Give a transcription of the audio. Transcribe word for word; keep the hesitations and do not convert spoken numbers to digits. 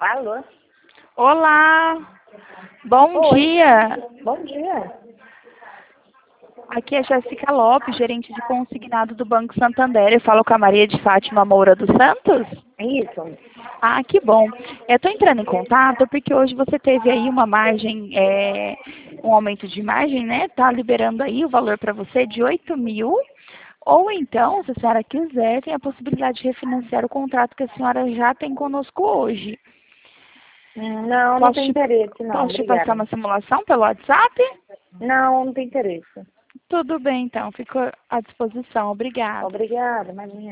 Alô? Olá, bom Oi. dia. Bom dia. Aqui é Jéssica Lopes, gerente de consignado do Banco Santander. Eu falo com a Maria de Fátima Moura dos Santos? Isso. Ah, que bom. Eu estou entrando em contato porque hoje você teve aí uma margem, é, um aumento de margem, né? Tá liberando aí o valor para você de oito mil. Ou então, se a senhora quiser, tem a possibilidade de refinanciar o contrato que a senhora já tem conosco hoje. Hum, Não, não Posso tem te, interesse, não. posso te passar Obrigada. uma simulação pelo WhatsApp? Não, não tem interesse. Tudo bem, então. Fico à disposição. Obrigada. Obrigada, imagina.